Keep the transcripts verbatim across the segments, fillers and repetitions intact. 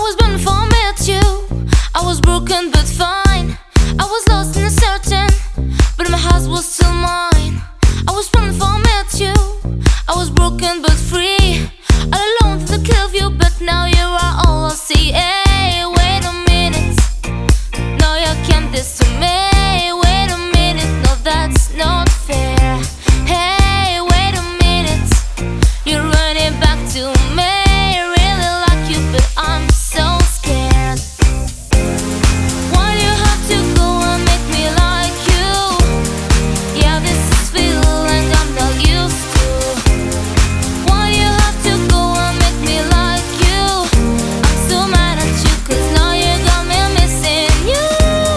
was born before I met you. I was broken but fine. I was lost and uncertain, but my heart was still mine. I was born before I met you. I was broken but free. All alone to the kill of you, but now you are all I see. Hey, wait a minute. No, you can't this to me. Wait a minute. No, that's not fair. Hey, wait a minute. You're running back to me. Really like you, but I'm so scared. Why do you have to go and make me like you? Yeah, this is feeling I'm not used to. Why do you have to go and make me like you? I'm so mad at you, cause now you got me missing you.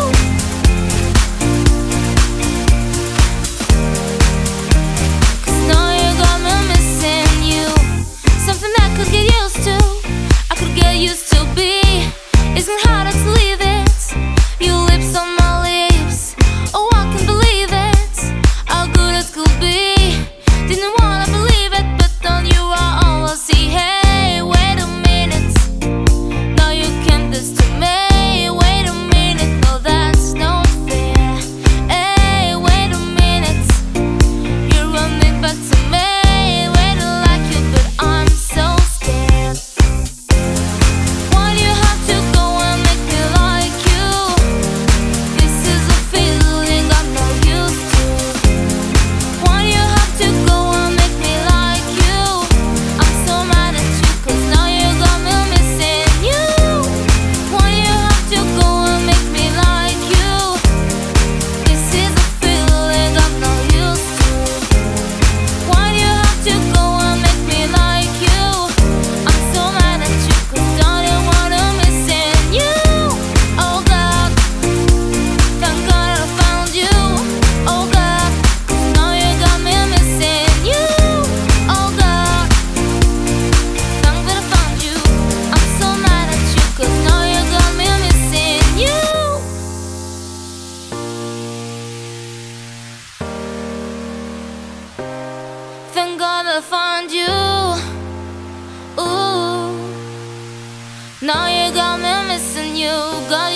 Cause now you got me missing you. Something I could get used to, I could get used to be. Isn't harder to leave it. Your lips on my lips. Oh, I can't believe it. How good it could be. Didn't wanna believe it, but then you are all I see. Hey, wait a minute. No, you can't this to me. Wait a minute. No, that's not fair. Hey, wait a minute. You're running back to me. Waiting like you, but I'm so scared. Why do you have to go and make me like you? This is a feeling I'm not used to. Why do you have to go and make me like you? I'm so mad at you, cause now you got me missing you. Why do you have to go and make me like you? This is a feeling I'm not used to. Why do you have to go and make me like you? I'm so mad at you, cause now you wanna missing you. Oh God, thank God I found you. Oh God, cause now you got me missing you. Oh God, thank God I found you. I'm so mad at you, cause now you got me missing you. Thank God I found you. Ooh, now you got me missing you. God,